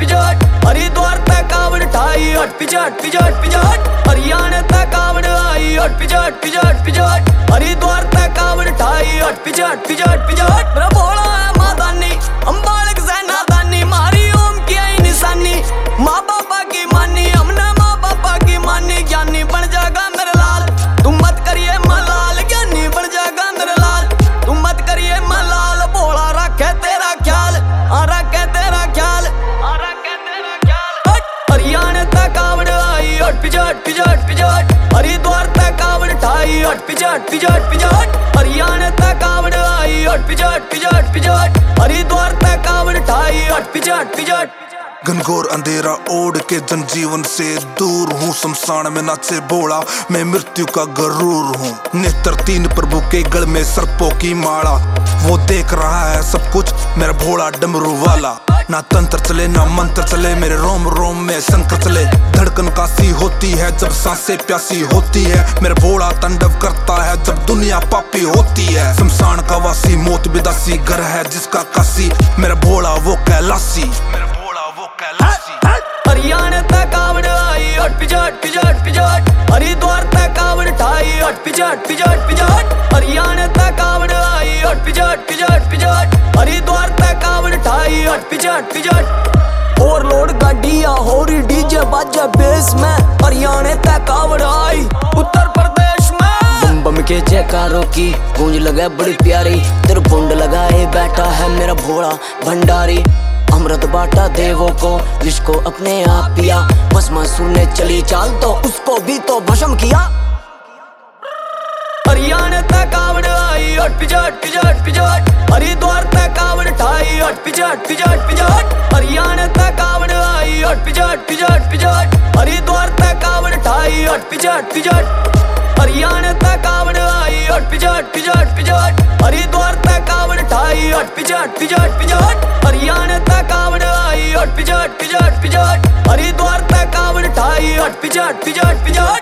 पिजट, हरिद्वार तक कावड़ ठाई हट पिजट पिजट पिजट, हरियाणा तक कावड़ आई हट पिजट पिजट पिजट, हरिद्वार तक कावड़ ठाई हट पिजट पिजट पिजट। मेरा भोला है मादानी, अम्बालिक सेना दानी, मारी ओम की आई निशानी, माँ बापा की मानी, हमने माँ बापा की मानी, ज्ञानी बन जाएगा मेरे लाल, तुम मत करिए मलाल, ज्ञानी बन जाएगा मेरे लाल, तुम मत करिए मलाल, भोला रखे तेरा ख्याल, रखे तेरा ख्याल, रखे तेरा ख्याल। हरियाणा तक कावड़ आई हट पिजट पिजट पिजट, हरिद्वार तक कावड़ ठाई हट पिजट पिजट पिजट, हरियाणा तक कावड़ आई हट पिजट पिजट पिजट, हरिद्वार तक कावड़ ठाई हट पिजट पिजट। घनघोर अंधेरा ओढ़ के जनजीवन से दूर हूँ, शमशान में नाचे भोला, मैं मृत्यु का गरूर हूँ। नेत्र तीन प्रभु के गल में सर्पों की माला, वो देख रहा है सब कुछ मेरा भोला डमरू वाला। ना तंत्र चले ना मंत्र चले, मेरे रोम रोम में शंकर चले, धड़कन कासी होती है जब सांसें प्यासी होती है, मेरा भोला तांडव करता है जब दुनिया पापी होती है। शमशान का वासी मौत बिदासी, घर है जिसका काशी, मेरा भोला वो कैलाशी, हरियाणा तक कावड़ आई हट पिजट पिजट पिजट, हरिद्वार तक कावड़ ठाई हट पिजट पिजट पिजट, हरियाणा तक कावड़ आई हट पिजट पिजट पिजट, हरिद्वार तक कावड़ ठाई हट पिजट पिजट। ओवरलोड गाड़ियां हो रही डीजे बाजा बेस में, हरियाणा तक कावड़ आई उत्तर प्रदेश में। बम बम के जयकारों की गूंज लगे बड़ी प्यारी, त्रिपुंड लगाए बैठा है मेरा भोला भंडारी, अमृत बांटा देवों को जिसको अपने आप पिया, भस्म सुनने चली चाल तो उसको भी तो भस्म किया। हरियाणा तक कावड़ आई हट पिजट पिजट पिजट, हरिद्वार तक कावड़ ठाई हट पिजट पिजट पिजट, हरियाणा तक कावड़ आई हट पिजट पिजट पिजट, हरिद्वार तक कावड़ ठाई हट पिजट पिजट, हरियाणा तक कावड़ आई हट पिजट पिजट पिजट, हरिद्वार तक कावड़ ठाई हट पिजट पिजट पिजट, हरियाणा तक कावड़ आई हट पिजट पिजट पिजट, हरिद्वार तक कावड़ ठाई हट पिजट पिजट पिजट।